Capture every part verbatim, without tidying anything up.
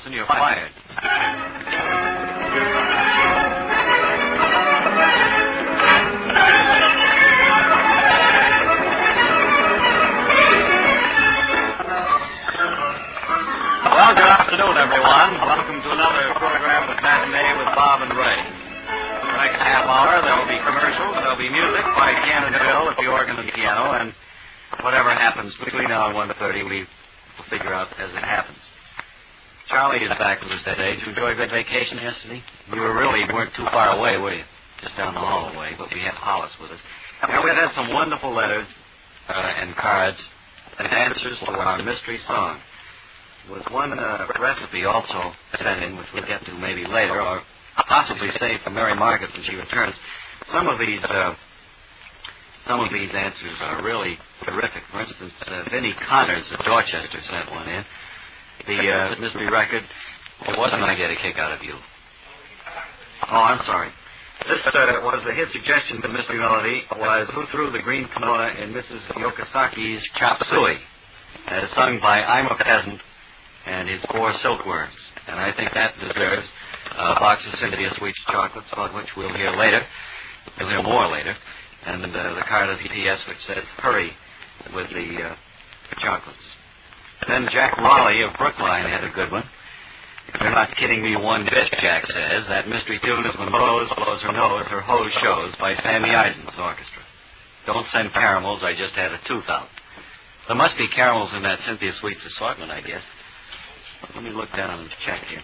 Johnson, you're fired. Well, good afternoon, everyone. Welcome to another program with Matinee with Bob and Ray. For the next half hour, there will be commercials, there will be music by Ken and Bill at the organ and piano, and whatever happens between now and one thirty, we will figure out as it happens. Charlie is back with us today. Did you enjoy a good vacation yesterday? We were really weren't too far away, were you? Just down the hallway, but we had Hollis with us. And we had some wonderful letters uh, and cards and answers to our mystery song. There was one uh, recipe also sent in, which we'll get to maybe later, or possibly saved for Mary Margaret when she returns. Some of these, uh, some of these answers are really terrific. For instance, uh, Vinnie Connors of Dorchester sent one in. The uh, mystery record. It wasn't I get a kick out of you. Oh, I'm sorry. This uh, was uh, his suggestion to Mystery Melody was Who Threw the Green Kimono in Missus Yokosaki's Chop Suey, uh, sung by I'm a Peasant and his Four Silkworms. And I think that deserves a box of Cynthia Sweets chocolates, about which we'll hear later. We'll hear more later. And uh, the card of the P S which says, hurry with the uh, chocolates. Then Jack Raleigh of Brookline had a good one. You're not kidding me one bit, Jack says. That mystery tune is When Rose Blows Her Nose, Her Hose Shows by Sammy Eisen's orchestra. Don't send caramels, I just had a tooth out. There must be caramels in that Cynthia Sweets assortment, I guess. Let me look down and check here.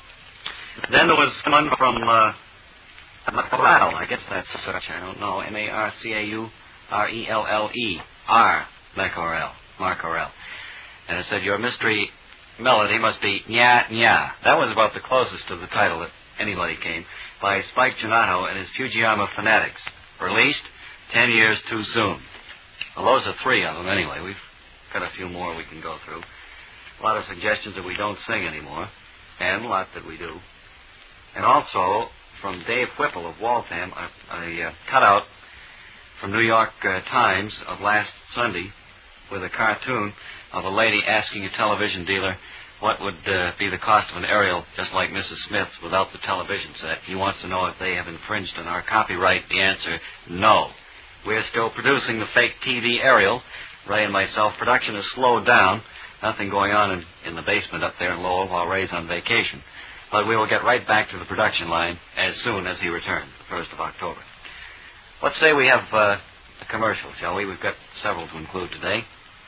Then there was one from uh, Marcarell. I guess that's such, I don't know. M A R C A U R E L L E. R. Marcarell. Marcarell. And it said, your mystery melody must be Nya Nya. That was about the closest to the title that anybody came, by Spike Ginato and his Fujiyama Fanatics. Released ten years too soon. Well, those are three of them anyway. We've got a few more we can go through. A lot of suggestions that we don't sing anymore, and a lot that we do. And also, from Dave Whipple of Waltham, a, a uh, cutout from New York uh, Times of last Sunday with a cartoon of a lady asking a television dealer what would uh, be the cost of an aerial just like Missus Smith's without the television set. He wants to know if they have infringed on our copyright. The answer, no. We're still producing the fake T V aerial. Ray and myself, production has slowed down. Nothing going on in, in the basement up there in Lowell while Ray's on vacation. But we will get right back to the production line as soon as he returns, the first of October. Let's say we have uh, a commercial, shall we? We've got several to include today.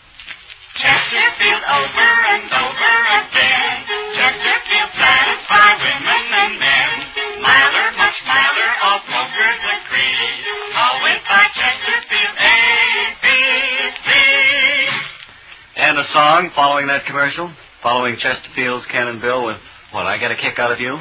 Chesterfield over and over again. Chesterfield satisfy women and men. Milder, much milder, all smokers agree. Always by Chesterfield A B C. And a song following that commercial, following Chesterfield's Ken and Bill with, what, I Get a Kick Out of You?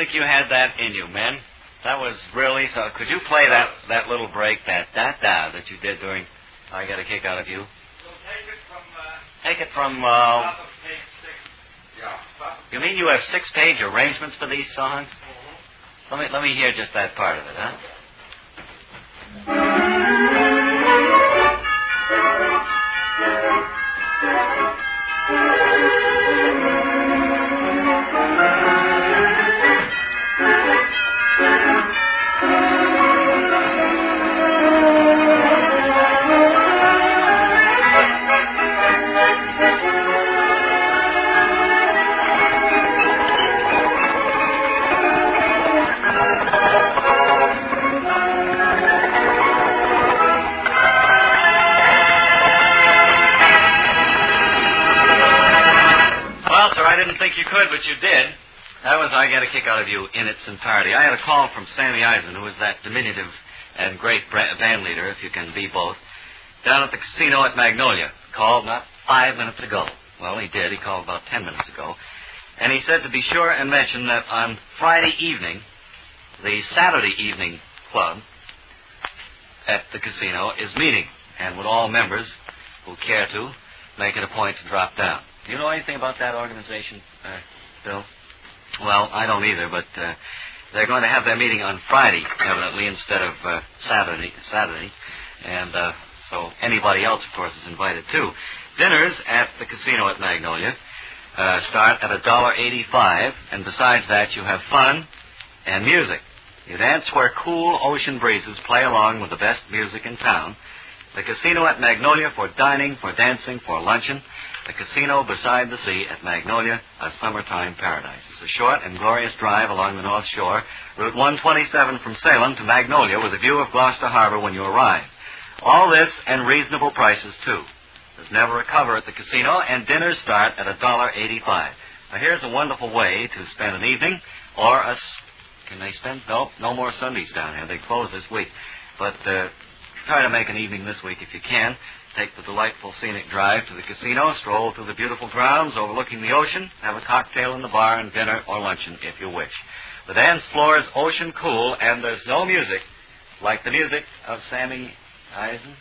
think you had that in you, men. That was really so. Could you play that, that little break, that da da that you did during? I got a kick out of you. We'll take it from. Uh, Take it from. Uh, top of page six. Yeah. Top of you mean you have six-page arrangements for these songs? Mm-hmm. Let me let me hear just that part of it, huh? But you did. That was I Got a Kick Out of You in its entirety. I had a call from Sammy Eisen, who is that diminutive and great band leader, if you can be both, down at the casino at Magnolia. Called not five minutes ago. Well, he did. He called about ten minutes ago. And he said to be sure and mention that on Friday evening, the Saturday evening club at the casino is meeting, and would all members who care to make it a point to drop down. Do you know anything about that organization, uh, Bill? Well, I don't either, but uh, they're going to have their meeting on Friday, evidently, instead of uh, Saturday. Saturday, and uh, so anybody else, of course, is invited too. Dinners at the casino at Magnolia uh, start at a dollar eighty-five, and besides that, you have fun and music. You dance where cool ocean breezes play along with the best music in town. The casino at Magnolia for dining, for dancing, for luncheon. The casino beside the sea at Magnolia, a summertime paradise. It's a short and glorious drive along the North Shore, Route one twenty-seven from Salem to Magnolia with a view of Gloucester Harbor when you arrive. All this and reasonable prices, too. There's never a cover at the casino, and dinners start at a dollar eighty-five. Now, here's a wonderful way to spend an evening, or a... Can they spend? No, no more Sundays down here. They close this week. But uh, try to make an evening this week if you can. Take the delightful scenic drive to the casino, stroll through the beautiful grounds overlooking the ocean, have a cocktail in the bar and dinner or luncheon if you wish. The dance floor is ocean cool, and there's no music like the music of Sammy Eisen.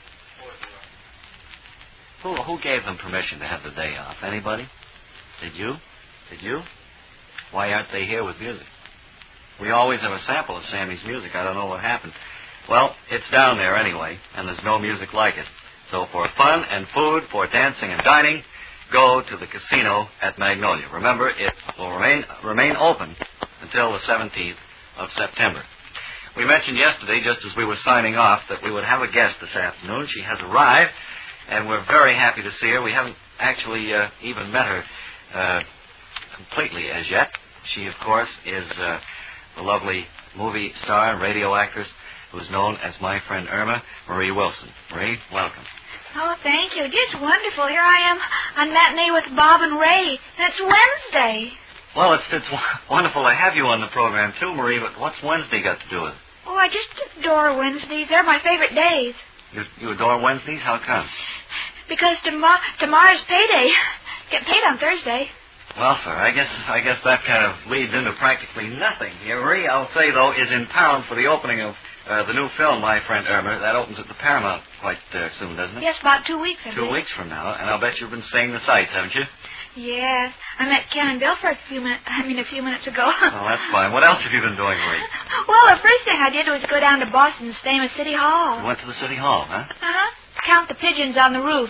Who, who gave them permission to have the day off? Anybody? Did you? Did you? Why aren't they here with music? We always have a sample of Sammy's music. I don't know what happened. Well, it's down there anyway, and there's no music like it. So for fun and food, for dancing and dining, go to the casino at Magnolia. Remember, it will remain remain open until the seventeenth of September. We mentioned yesterday, just as we were signing off, that we would have a guest this afternoon. She has arrived, and we're very happy to see her. We haven't actually uh, even met her uh, completely as yet. She, of course, is uh, the lovely movie star and radio actress who's known as my friend Irma, Marie Wilson. Marie, welcome. Oh, thank you. Just wonderful. Here I am on Matinee with Bob and Ray. And it's Wednesday. Well, it's it's wonderful to have you on the program, too, Marie, but what's Wednesday got to do with it? Oh, I just adore Wednesdays. They're my favorite days. You, you adore Wednesdays? How come? Because tomorrow, tomorrow's payday. Get paid on Thursday. Well, sir, I guess I guess that kind of leads into practically nothing. Here, Marie, I'll say, though, is in town for the opening of uh, the new film, My Friend Irma. That opens at the Paramount quite uh, soon, doesn't it? Yes, about two weeks, I Two believe. weeks from now, and I'll bet you've been seeing the sights, haven't you? Yes. I met Ken and Bill for a few minutes, I mean, a few minutes ago. Oh, that's fine. What else have you been doing, Marie? Well, the first thing I did was go down to Boston's famous City Hall. You went to the City Hall, huh? Uh-huh. Count the pigeons on the roof.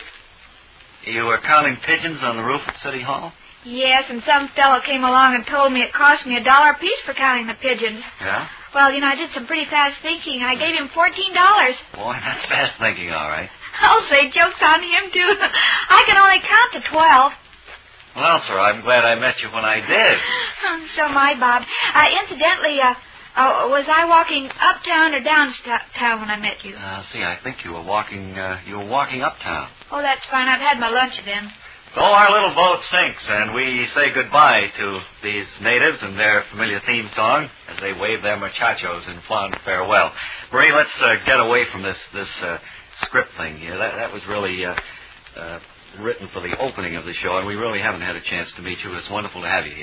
You were counting pigeons on the roof at City Hall? Yes, and some fellow came along and told me it cost me a dollar apiece for counting the pigeons. Yeah? Well, you know, I did some pretty fast thinking. I gave him fourteen dollars. Boy, that's fast thinking, all right. I'll say joke's on him, too. I can only count to twelve. Well, sir, I'm glad I met you when I did. So am I, Bob. Uh, incidentally, uh, uh, was I walking uptown or downtown when I met you? Uh, see, I think you were walking, uh, you were walking uptown. Oh, that's fine. I've had my lunch then. So our little boat sinks, and we say goodbye to these natives and their familiar theme song as they wave their muchachos in fond farewell. Marie, let's uh, get away from this this uh, script thing here. That that was really uh, uh, written for the opening of the show, and we really haven't had a chance to meet you. It's wonderful to have you here.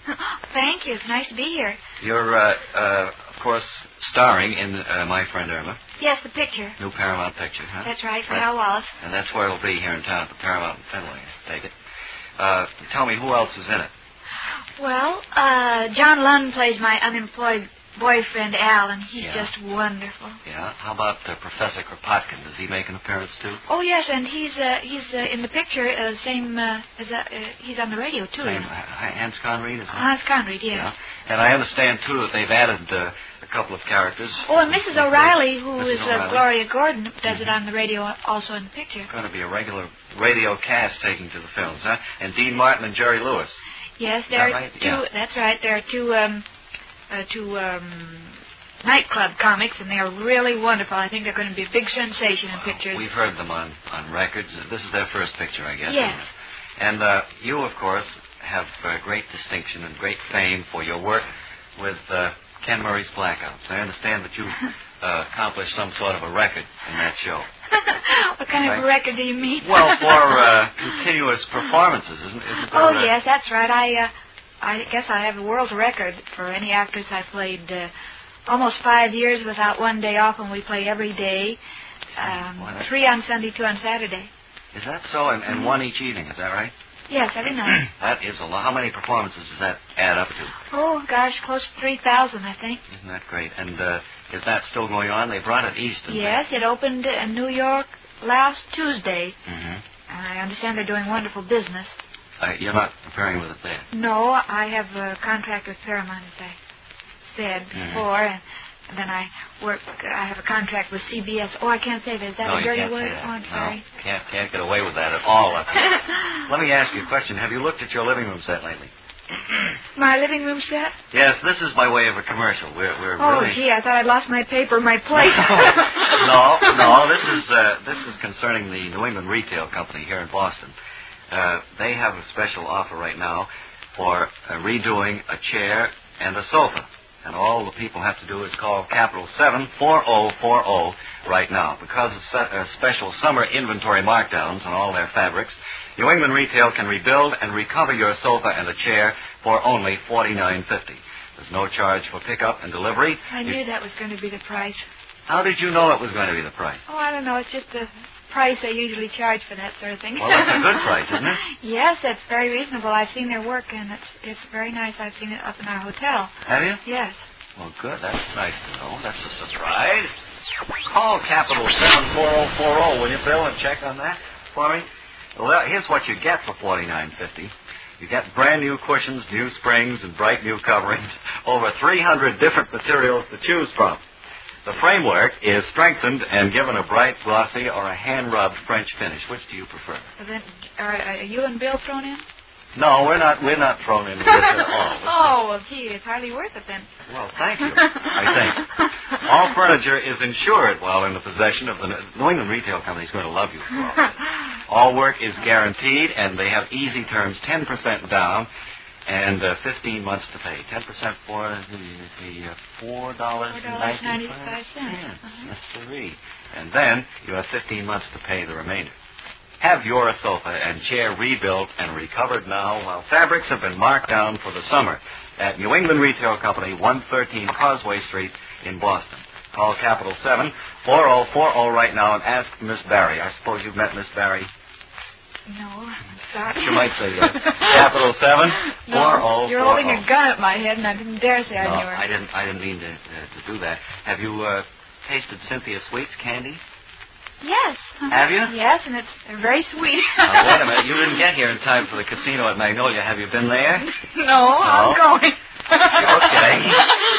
Thank you. It's nice to be here. You're, uh, uh, of course, starring in uh, My Friend Irma. Yes, the picture. New Paramount picture, huh? That's right, for Right. Hal Wallace. And that's where it'll be here in town at the Paramount in Fenway, I take it. Uh, tell me, who else is in it? Well, uh, John Lund plays my unemployed boyfriend, Al, and he's Yeah. just wonderful. Yeah. How about uh, Professor Kropotkin? Does he make an appearance, too? Oh, yes, and he's uh, he's uh, in the picture, uh, same uh, as uh, uh, he's on the radio, too. Same. Uh, Hans Conried, is that? Hans Conried, yes. Yeah. And I understand, too, that they've added uh, a couple of characters. Oh, and Missus O'Reilly, who Missus is uh, O'Reilly. Gloria Gordon, does Mm-hmm. it on the radio also in the picture. It's going to be a regular radio cast taking to the films, huh? And Dean Martin and Jerry Lewis. Yes, Is there that are right? two. Yeah. That's right. There are two um, uh, two um, nightclub comics, and they are really wonderful. I think they're going to be a big sensation in pictures. We've heard them on, on records. This is their first picture, I guess. Yes. isn't it? And uh, you, of course, have uh, great distinction and great fame for your work with uh, Ken Murray's Blackouts. I understand that you uh, accomplished some sort of a record in that show. What kind Right. of a record do you mean? Well, for uh, continuous performances, isn't, isn't there? Oh a- yes, that's right. I uh, I guess I have a world record for any actress. I played uh, almost five years without one day off, and we play every day. Um, Why, that's- three on Sunday, two on Saturday. Is that so? And, and one each evening, is that right? Yes, every night. That is a lot. How many performances does that add up to? Oh gosh, close to three thousand, I think. Isn't that great? And uh, is that still going on? They brought it east. didn't Yes, it opened in New York last Tuesday. they? Mm-hmm. I understand they're doing wonderful business. Uh, you're not appearing with it there. No, I have a contract with Paramount, as I said Mhm. before, and then I work. I have a contract with C B S. Oh, I can't say that. Is that no, a you dirty can't word? say that. Oh, I'm no, sorry. can't can't get away with that at all. Let me ask you a question. Have you looked at your living room set lately? My living room set? Yes, this is by way of a commercial. We're we're Oh, really. gee, I thought I'd lost my paper, my plate. no, no. This is uh, this is concerning the New England Retail Company here in Boston. Uh, they have a special offer right now for uh, redoing a chair and a sofa. And all the people have to do is call Capital seven four zero four zero right now. Because of se- uh, special summer inventory markdowns on all their fabrics, New England Retail can rebuild and recover your sofa and a chair for only forty-nine fifty. There's no charge for pickup and delivery. I You- knew that was going to be the price. How did you know it was going to be the price? Oh, I don't know. It's just the price they usually charge for that sort of thing. Well, that's a good price, isn't it? Yes, it's very reasonable. I've seen their work, and it's it's very nice. I've seen it up in our hotel. Have you? Yes. Well, good. That's nice to know. That's a surprise. Call Capital seven four zero four zero, will you, Bill, and check on that for me? Well, here's what you get for forty-nine fifty. You get brand new cushions, new springs, and bright new coverings. Over three hundred different materials to choose from. The framework is strengthened and given a bright, glossy, or a hand-rubbed French finish. Which do you prefer? Well, then, are, are you and Bill thrown in? No, we're not. We're not thrown into this at all. Oh, well, gee, it's hardly worth it then. Well, thank you. I think all furniture is insured while in the possession of the New England Retail Company. Is going to love you for all this. All work is guaranteed, and they have easy terms, ten percent down, and uh, fifteen months to pay. Ten percent for the, the uh, four dollars ninety-five ninety-five cents. cents. Uh-huh. That's three, and then you have fifteen months to pay the remainder. Have your sofa and chair rebuilt and recovered now while fabrics have been marked down for the summer at New England Retail Company, one thirteen Causeway Street in Boston. Call Capital seven four zero four zero right now and ask Miss Barry. I suppose you've met Miss Barry. No, I'm sorry. You might say yes. Capital seven four zero. No, you're holding a gun at my head, and I didn't dare say I No, knew her. I didn't. I didn't mean to, uh, to do that. Have you uh, tasted Cynthia Sweet's candy? Yes. Have you? Yes, and it's very sweet. Now, wait a minute. You didn't get here in time for the casino at Magnolia. Have you been there? No, I'm going. Okay.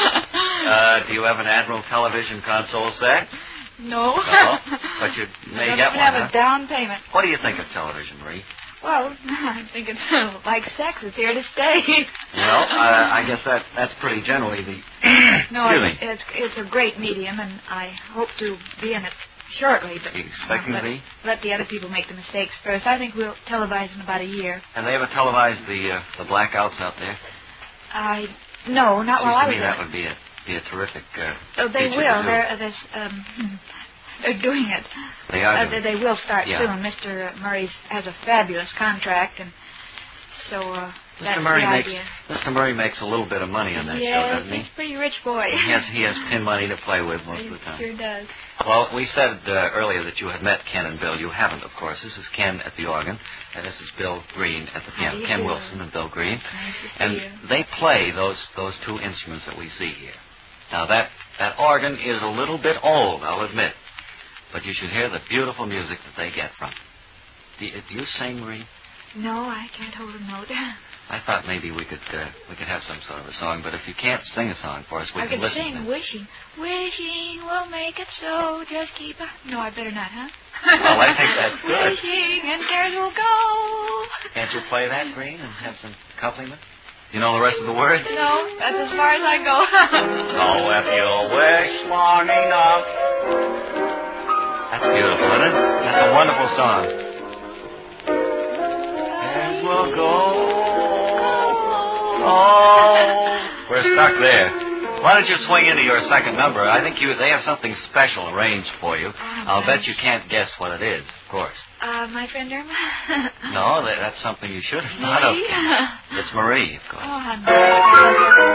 Uh, do you have an Admiral television console set? No. No, but you may I don't get even one. have Huh? a down payment. What do you think of television, Marie? Well, I think it's like sex. It's here to stay. Well, uh, I guess that that's pretty generally the. No, Excuse me. it's, it's a great medium, and I hope to be in it shortly. But You expecting let, to be? let the other people make the mistakes first. I think we'll televise in about a year. Have they ever televised the uh, the blackouts out there? I no, not Seems while I to was me there. that would be a be a terrific. Uh, Oh, they feature to will. do. They're, uh, there's, um, they're doing it. They are. Uh, doing they it. they will start Yeah. soon. Mister Murray has a fabulous contract, and so uh, That's Murray the makes idea. Mister Murray makes a little bit of money on that show, Yes, doesn't he? he's a pretty rich boy. He has he has pin money to play with most He of the time. sure does. Well, we said uh, earlier that you had met Ken and Bill. You haven't, of course. This is Ken at the organ, and this is Bill Green at the piano. do you Ken do? Wilson and Bill Green. Nice to see And you. they play those those two instruments that we see here. Now, that, that organ is a little bit old, I'll admit. But you should hear the beautiful music that they get from it. Do you, do you sing, Marie? No, I can't hold a note. I thought maybe we could uh, we could have some sort of a song, but if you can't sing a song for us, we I can could listen sing to it. Wishing. Wishing will make it so. Just keep on. No, I better not, huh? Well, I think that's good. Wishing and cares will go. Can't you play that, Green, and have some accompaniment? You know the rest of the words? No, that's as far as I go. Oh, if you wish long enough. That's beautiful, isn't it? That's a wonderful song. And we'll go. Oh. We're stuck there. Why don't you swing into your second number? I think you they have something special arranged for you. I'll bet you can't guess what it is, of course. Uh, my friend Irma? No, that, that's something you should have thought of. Me? It's Marie, of course. Oh, honey.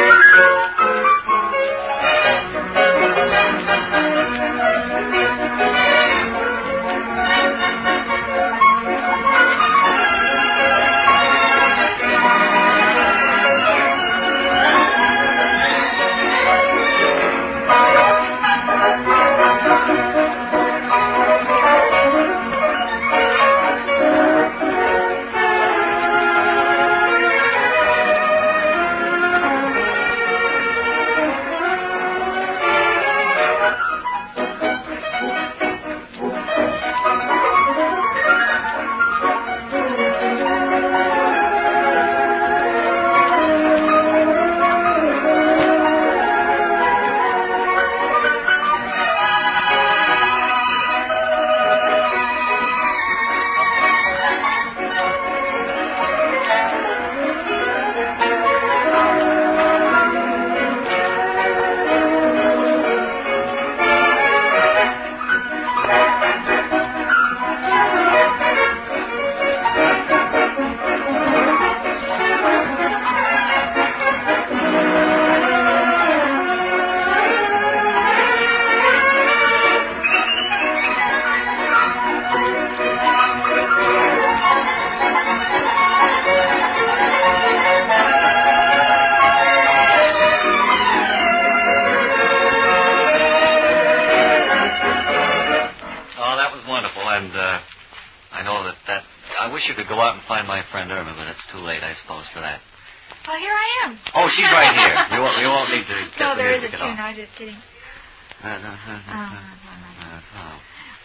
And uh, I know that that... I wish you could go out and find my friend Irma, but it's too late, I suppose, for that. Well, here I am. Oh, she's right here. You won't, you won't need to get No, the there is a music at all. tune. I was just kidding. Uh, uh, uh, uh, Uh, uh, oh.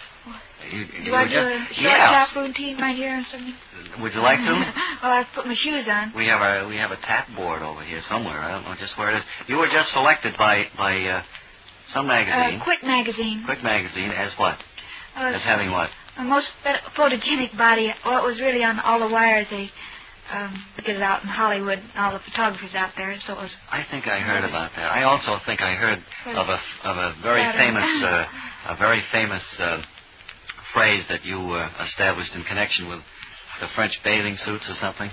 You, you Do I were do just- a short yes. tap routine right here or something? Would you like to? Well, I've put my shoes on. We have a we have a tap board over here somewhere. I don't know just where it is. You were just selected by by uh, some magazine, Uh, Quick magazine. Quick magazine, as what? Uh, As having what? a most pho- photogenic body. Well, it was really on all the wires. They um, get it out in Hollywood. All the photographers out there. So it was. I think I heard about that. I also think I heard of a of a very Flattering. famous uh, a very famous uh, phrase that you uh, established in connection with the French bathing suits or something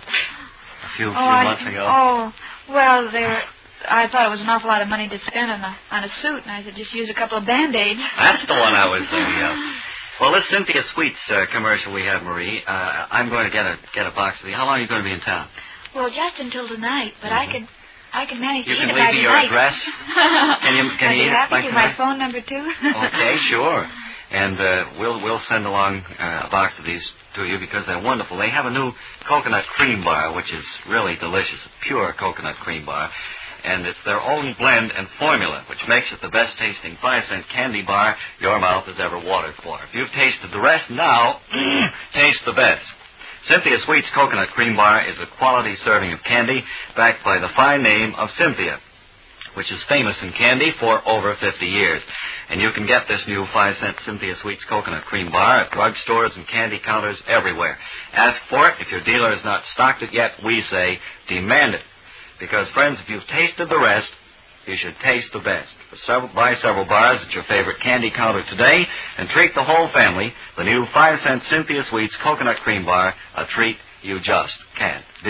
a few Oh, few I- months ago. Oh, well, they were. I thought it was an awful lot of money to spend on a on a suit, and I said just use a couple of band-aids. That's the one I was thinking of. Well, this Cynthia Sweets uh, commercial we have, Marie. Uh, I'm going to get a get a box of these. How long are you going to be in town? Well, just until tonight, but I Mhm. can I can manage You to can eat it leave by me your tonight. address. Can you can I'd you be eat it happy by to. tonight? My phone number too. Okay, sure. And uh, we'll we'll send along uh, a box of these to you because they're wonderful. They have a new coconut cream bar, which is really delicious, a pure coconut cream bar. And it's their own blend and formula, which makes it the best tasting five cent candy bar your mouth has ever watered for. If you've tasted the rest, now taste the best. Cynthia Sweet's Coconut Cream Bar is a quality serving of candy backed by the fine name of Cynthia, which is famous in candy for over fifty years. And you can get this new five cent Cynthia Sweet's Coconut Cream Bar at drugstores and candy counters everywhere. Ask for it. If your dealer has not stocked it yet, we say demand it. Because, friends, if you've tasted the rest, you should taste the best. For several, buy several bars at your favorite candy counter today and treat the whole family. The new five cent Cynthia Sweets Coconut Cream Bar, a treat you just can't beat.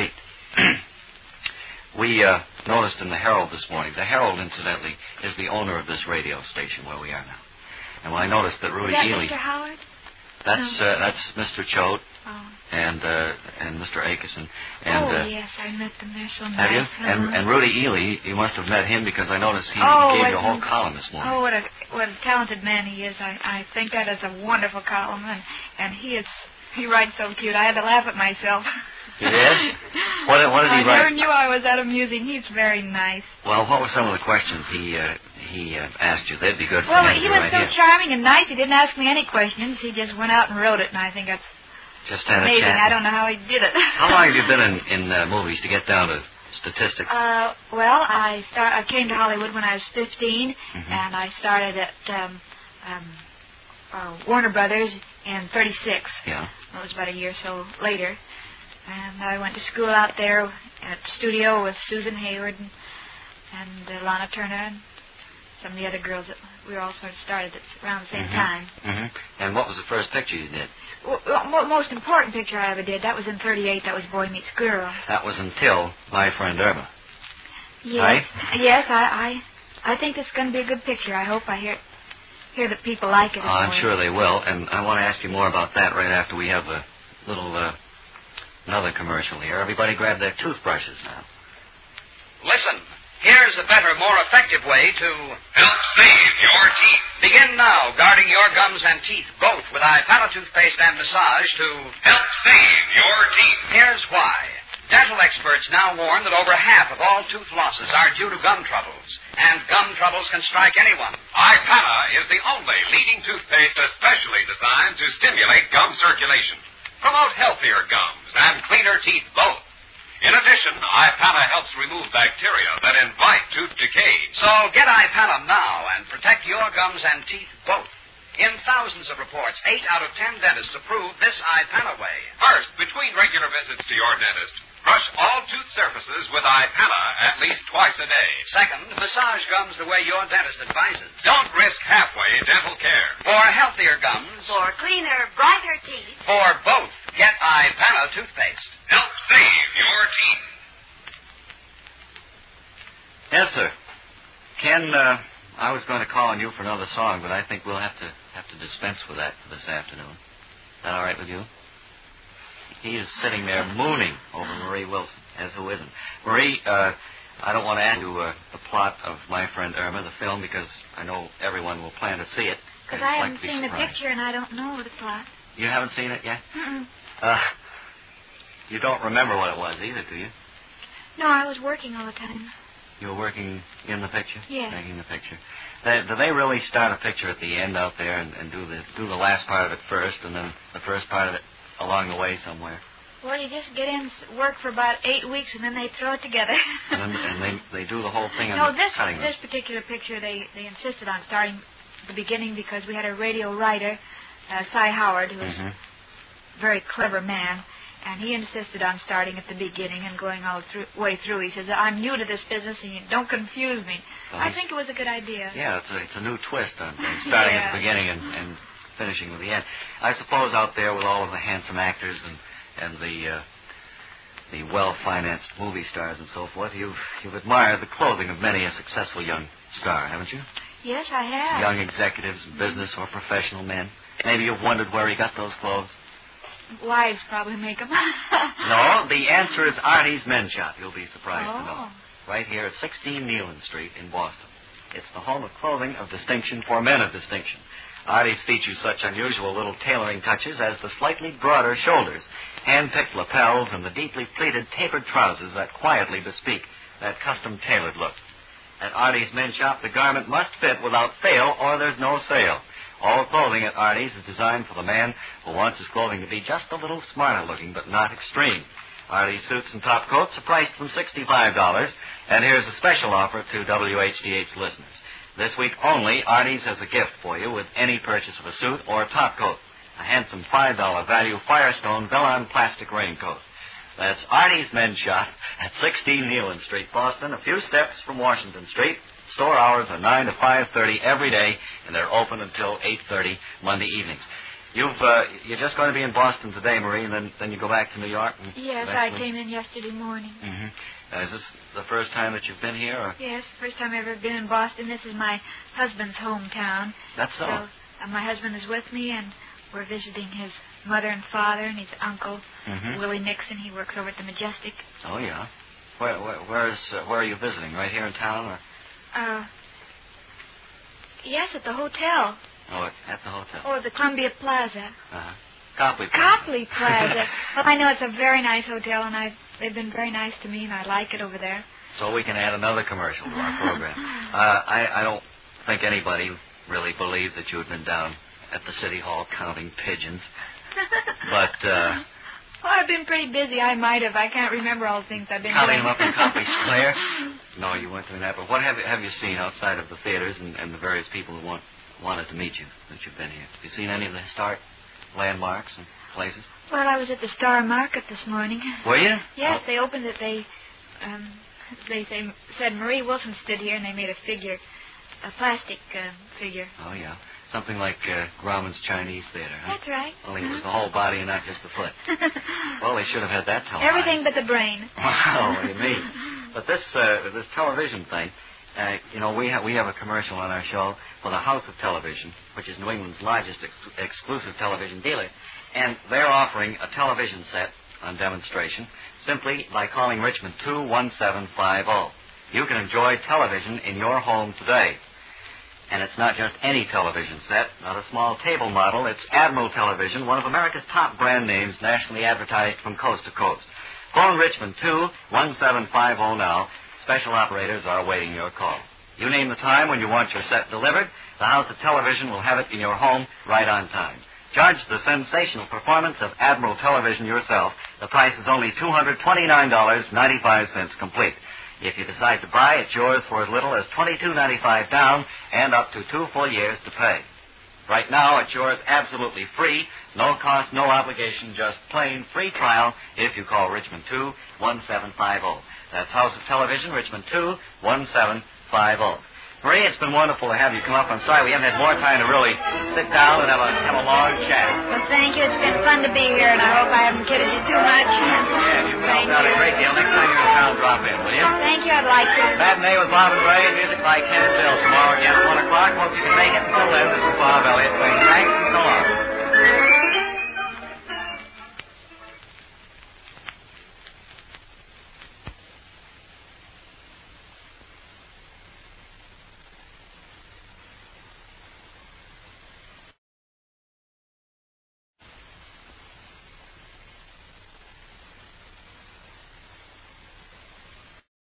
we uh, noticed in the Herald this morning, the Herald, incidentally, is the owner of this radio station where we are now. And when I noticed that Rudy Is that Ely... Mister Howard? That's, No. uh, that's Mister Choate Oh. and uh, and Mister Akison. And, oh, uh, yes, I met them. They're so nice. have you? Uh-huh. And, and Rudy Ely, you must have met him because I noticed he, Oh, he gave you a I- whole column this morning. Oh, what a what a talented man he is. I, I think that is a wonderful column, and, and he is he writes so cute. I had to laugh at myself. He did? What, what did he I write? never knew I was that amusing. He's very nice. Well, what were some of the questions he uh, he uh, asked you? They'd be good for Well, him to he do was right so here. charming and nice. He didn't ask me any questions. He just went out and wrote it, and I think that's Just had amazing. a chat. I don't know how he did it. How long have you been in, in uh, movies to get down to statistics? Uh, well, I start. I came to Hollywood when I was fifteen, Mhm. and I started at um, um, uh, Warner Brothers in thirty-six. Yeah. That was about a year or so later. And I went to school out there at the studio with Susan Hayward and, and uh, Lana Turner and some of the other girls that we all sort of started at around the same Mhm. time. Mm-hmm. And what was the first picture you did? Well, the mo- most important picture I ever did, that was in thirty-eight. That was Boy Meets Girl. That was Until My Friend Irma. Yes, Right? yes, I, I, I think it's going to be a good picture. I hope I hear, hear that people like it. Oh, I'm sure they will. And I want to ask you more about that right after we have a little, uh, another commercial here. Everybody grab their toothbrushes now. Listen, here's a better, more effective way to Help save your teeth. begin now guarding your gums and teeth both with iPana toothpaste and massage to Help save your teeth. Here's why. Dental experts now warn that over half of all tooth losses are due to gum troubles, and gum troubles can strike anyone. iPana is the only leading toothpaste especially designed to stimulate gum circulation, promote healthier gums, and cleaner teeth both. In addition, iPana helps remove bacteria that invite tooth decay. So get iPana now and protect your gums and teeth both. In thousands of reports, eight out of ten dentists approve this iPana way. First, between regular visits to your dentist, brush all tooth surfaces with iPana at least twice a day. Second, massage gums the way your dentist advises. Don't risk halfway dental care. For healthier gums, For cleaner, brighter teeth. for both, get iPana toothpaste. Help save your teeth. Yes, sir. Ken, uh, I was going to call on you for another song, but I think we'll have to have to dispense with that this afternoon. Is that all right with you? He is sitting there mooning over Marie Wilson, as who isn't. Marie, uh, I don't want to ask you uh, the plot of My Friend Irma, the film, because I know everyone will plan to see it. Because and I like haven't to be seen the surprised. picture and I don't know the plot. You haven't seen it yet? Mm-mm. Uh, you don't remember what it was either, do you? No, I was working all the time. You were working in the picture? Yes. Making the picture. They, do they really start a picture at the end out there and, and do the do the last part of it first and then the first part of it along the way somewhere? Well, you just get in, s- work for about eight weeks, and then they throw it together. And, then, and they they do the whole thing on no, the this cutting room. this particular picture, they, they insisted on starting at the beginning because we had a radio writer, uh, Cy Howard, who was Mhm. a very clever man, and he insisted on starting at the beginning and going all the way through. He says, I'm new to this business, and you don't confuse me. Well, I he's- think it was a good idea. Yeah, it's a, it's a new twist on things, starting at Yeah. the beginning and, and finishing with the end. I suppose out there with all of the handsome actors and and the uh, the well-financed movie stars and so forth, you've you've admired the clothing of many a successful young star, haven't you? Yes, I have. Young executives, business or professional men. Maybe you've wondered where he got those clothes. Wives probably make them. No, the answer is Artie's Men's Shop. You'll be surprised to know. Oh. Right here at sixteen Neyland Street in Boston. It's the home of clothing of distinction for men of distinction. Artie's features such unusual little tailoring touches as the slightly broader shoulders, hand-picked lapels, and the deeply pleated tapered trousers that quietly bespeak that custom-tailored look. At Artie's Men's Shop, the garment must fit without fail or there's no sale. All clothing at Artie's is designed for the man who wants his clothing to be just a little smarter looking, but not extreme. Artie's suits and top coats are priced from sixty-five dollars, and here's a special offer to W H D H listeners. This week only, Artie's has a gift for you with any purchase of a suit or a top coat. A handsome five dollar value Firestone Velon plastic raincoat. That's Artie's Men's Shop at sixteen Neyland Street, Boston, a few steps from Washington Street. Store hours are nine to five thirty every day, and they're open until eight thirty Monday evenings. You've, uh, you're just going to be in Boston today, Marie, and then, then you go back to New York? And Yes, I came in yesterday morning. Mm-hmm. Uh, is this the first time that you've been here? Or? Yes, first time I've ever been in Boston. This is my husband's hometown. That's so. So uh, my husband is with me, and we're visiting his mother and father and his uncle, Mm-hmm. Willie Nixon. He works over at the Majestic. Oh, yeah. Where, where, where's, uh, where are you visiting? Right here in town? Or? Uh, yes, at the hotel. Oh, at, at the hotel. Or the Columbia Plaza. Uh-huh. Copley Plaza. Copley Plaza. Well, I know it's a very nice hotel, and I've, they've been very nice to me, and I like it over there. So we can add another commercial to our program. uh, I, I don't think anybody really believed that you had been down at the City Hall counting pigeons. But, uh... Well, I've been pretty busy. I might have. I can't remember all the things I've been counting doing. them up in Copley Square? No, you weren't doing that. But what have you, have you seen outside of the theaters and, and the various people who want, wanted to meet you since you've been here? Have you seen any of the historic landmarks and places? Well, I was at the Star Market this morning. Were you? Yes, Oh. they opened it. They, um, they, they said Marie Wilson stood here, and they made a figure, a plastic uh, figure. Oh, yeah. Something like uh, Grauman's Chinese Theater, huh? That's right. Only it was the whole body and not just the foot. Well, they should have had that televised. Everything but the brain. Wow, what do you mean? But this uh, this television thing, uh, you know, we have we have a commercial on our show for the House of Television, which is New England's largest ex- exclusive television dealer, and they're offering a television set on demonstration simply by calling Richmond two one seven five zero. You can enjoy television in your home today. And it's not just any television set, not a small table model. It's Admiral Television, one of America's top brand names, nationally advertised from coast to coast. Phone Richmond two one seven five zero now. Special operators are awaiting your call. You name the time when you want your set delivered. The House of Television will have it in your home right on time. Judge the sensational performance of Admiral Television yourself. The price is only two hundred twenty-nine dollars and ninety-five cents complete. If you decide to buy, it's yours for as little as twenty-two ninety-five down and up to two full years to pay. Right now, it's yours absolutely free, no cost, no obligation, just plain free trial if you call Richmond two one seven five zero. That's House of Television, Richmond two one seven five zero. Marie, it's been wonderful to have you come up. I'm sorry we haven't had more time to really sit down and have a, have a long chat. Well, thank you. It's been fun to be here, and I hope I haven't kidded you too much. Yeah, you've helped Thank out a you. great deal. Next time you're in town, drop in, will you? Thank you. I'd like to. Matinee with Bob and Ray, music by Ken and Bill. Tomorrow again at one o'clock. Hope you can make it.